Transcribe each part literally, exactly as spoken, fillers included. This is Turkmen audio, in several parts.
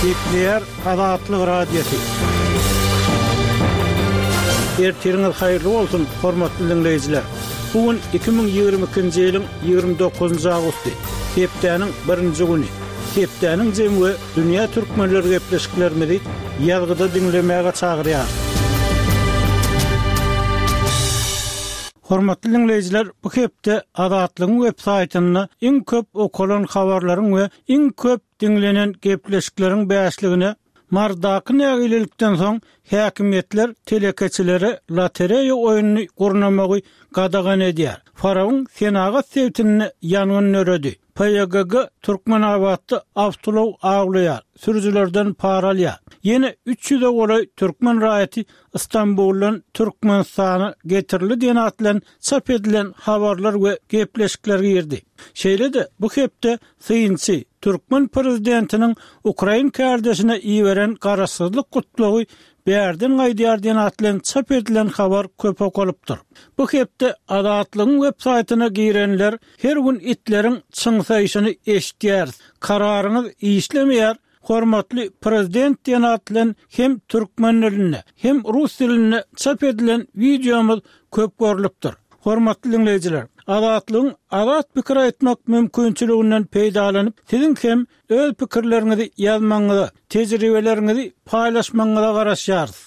Nükleer Azatlyk Radiosu. Ertiriniz hayırlı olsun, hormatly dinleyijiler. Bugün iki bin ýygrimi ikinji ýylyň ýygrimi dokuzynjy agusty, hepdeniň birinji güni. Hepdeniň jemgy dünýä türkmenleri gepleşiklerini ýalgyda dinlemäge çagyrýar. Hormatly dinleyijiler, bu hepde Azatlygyň web saytyny iň köp okulan habarlaryň we iň köp dinlenen gepleşikleriň bäşligine mardaky nägilelikden soň häkimetler telekeçilere lotereýa oýunyny gurnamagy gadagan edýär. Faraň Senagat sewtini ýanyň nöredi. P Y G G Türkmenabadda awtolow aglaýar, sürüjilerden para alýar. Ýene üç ýüze goly Türkmen raýaty Istanbuldan Türkmenistana getirildi diýen atlan çap edilen habarlar we gepleşikler girdi. Şeýle-de bu hepde syýynçy Türkmen prezidentiniň Ukraina kardeşine iýeren garaşsyzlyk gutlagy berden gaýdýar diýen atlan çap edilen habar köp okulypdyr. Bu hepde Azatlygyň web saytyna girenler her gün itleriň çyňsaýyşyny eşitýär. Kararyňyz işlemeýär. Hormatly prezident diýen atlan hem türkmen diline hem rus diline çap edilen videomuz köp görülipdir. Hormatly dinleyijiler, Azatlygyň azat pikir aýtmak mümkinçiliginden peýdalanyp, siziň hem öz pikirleriňizi ýazmaňyza, tejribeleriňizi paýlaşmaňyza garaşýarys.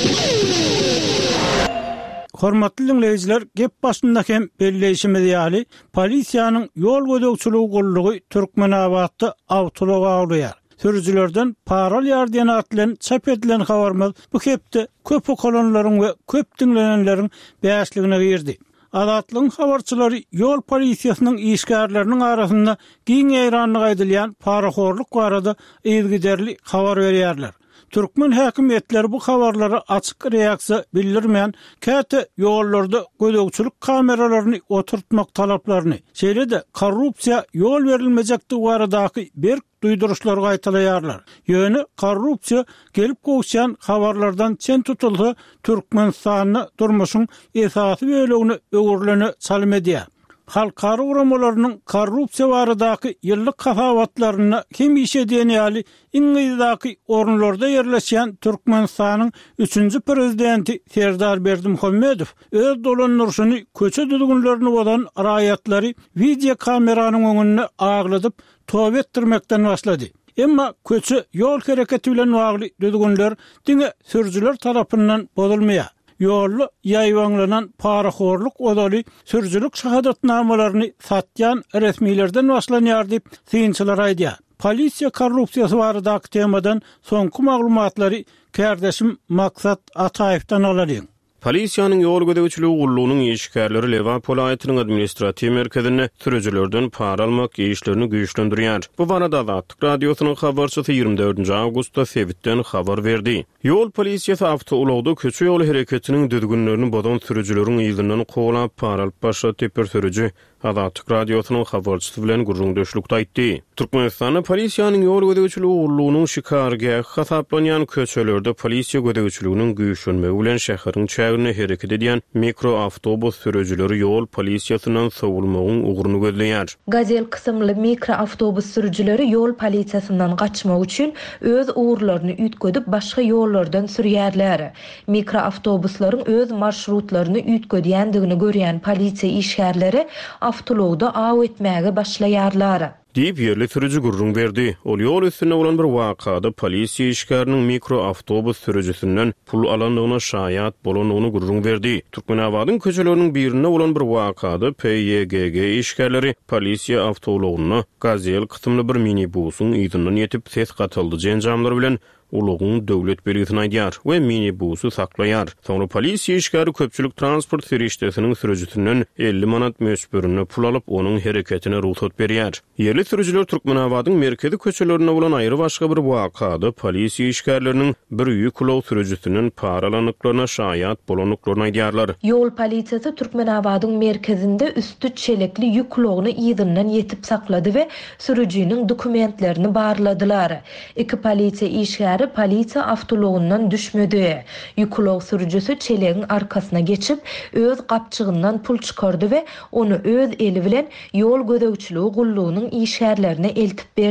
Hormatly dinleyijiler, gep başynda hem belleşimiz ýaly, polisiýanyň ýol gödekçiligi gollugy Türkmenabadda awtolow aglaýar. Sürüjilerden para alýar diýen atlan çap edilen habarymyz bu hepde köp okulanlaryň we köp dinlenenleriň bäşligine girdi. Azatlygyň habarçylary ýol polisiýasynyň işgärleriniň arasynda giň eýranlyk aýdylýan paraxorluk barada ýygyderli habar berýärler. Türkmen häkimetleri bu habarlara açyk reaksiýa bildirmeýän käte ýollarda gödekçilik kameralaryny oturtmak talaplaryny, şeýle-de korrupsiýa ýol berilmejekdi baradaky bir duýduruşlar gaýtalaýarlar. Ýöne korrupsiýa gelip goýşan habarlardan çen tutulsa Türkmenistanyň durmuşyň esasy bölegini öwürlene çalym edýär. Halkara uramalarynyň korrupsiýa baradaky ýyllyk kafawatlaryna kim iş edýän ýaly iňňizdaky orunlarda ýerleşýän Türkmenistanyň üçünji prezidenti Serdar Berdimuhammedow öz dolanýaryny köçe düzgünlerini bolan raýatlary video kameranyň öňünde agladyp töwbe etdirmekden başlady. Emma köçe ýol hereketi bilen bagly düzgünler diňe sürüjiler tarapyndan bozulmaýar. Ýolly ýaýwanlanan paraxorluk odaly sürüjilik şahadatnamalaryny satýan resmilerden başlanýar diýip syýynçylar aýdýar. Polisiýa korrupsiýasy baradaky temadan soňky maglumatlary kardeşim Maksat Ataýewdan alalım. Polisiýanyň ýol gödekçiligi gullugynyň işgärleri Leva polaýatynyň administrativ merkezine sürüjilerden para almak işlerini güýçlendirýär. Bu barada Azatlyk radiosynyň habarçysy ýygrimi dördünji awgustda Sewitden habar berdi. Ýol polisiýasy awtoulagda köçe ýol hereketiniň düzgünlerini bozan sürüjileriň ýygynyň goýup para alyp başlatyp bir sürüji Azatlyk radiosynyň habarçysy bilen gurrundaşlykda aýtdy. Türkmenistan polisiýanyň ýol gödekçiligi gullugynyň şikargahy hasaplanýan köçelerde polisiýa gödekçiliginiň güýçlenmegi bilen şäheriň çägine hereket edýän mikroawtobus sürüjileri ýol polisiýasynyň sowulmagyň uguruny gözleýär. Gazel kysymly mikroawtobus sürüjileri ýol polisiýasynyň gaçmak üçin öz uğurlaryny üýtgedip başga ýollardan sürýärler. Mikroawtobuslaryň öz marşrutlaryny üýtgedýändigini görýän polisiýa işgärleri awtolowda aw etmäge başlaýarlar. Diýip ýerli sürüji gurrun berdi. Ol ýol üstünde bolan bir wakada polisiýa işgäriniň mikroawtobus sürüjisinden pul alandygyna şaýat bolanyny gurrun berdi. Türkmenabadyň köçeleriniň birinde bolan bir wakada P Y G G işgärleri polisiýa awtologyna Gazel kysymly bir minibusyň ýygynyň ýetip ses gatyldy jenjamlar bilen ulugyň döwlet belgisini aýdýar we minibusy saklaýar. Soňra polisiýa işgäri köpçülik transport serişdesiniň sürüjisinden elli manat mösbürüne pul alyp onuň hereketine ruhsat berýär. Ýerli sürüjiler Türkmenabadyň merkezi köçelerine bolan aýry başga bir wakada polisiýa işgärleriniň bir ýük ulaw sürüjisinden para alanyklaryna şaýat bolanyklaryny aýdýarlar. Ýol polisiýasy Türkmenabadyň merkezinde üstü çelekli ýük ulawyny ýygynyň ýetip saklady we sürüjiniň dokumentlerini barladylar. Iki polisiýa işgäri polisiýa awtologyndan düşmedi. Ýük ulaw sürüjisi çelegiň arkasına geçip öz gapçygyndan pul çykardy we onu öz eli bilen ýol gödekçiligi gullugynyň işgärlerine eltip berdi.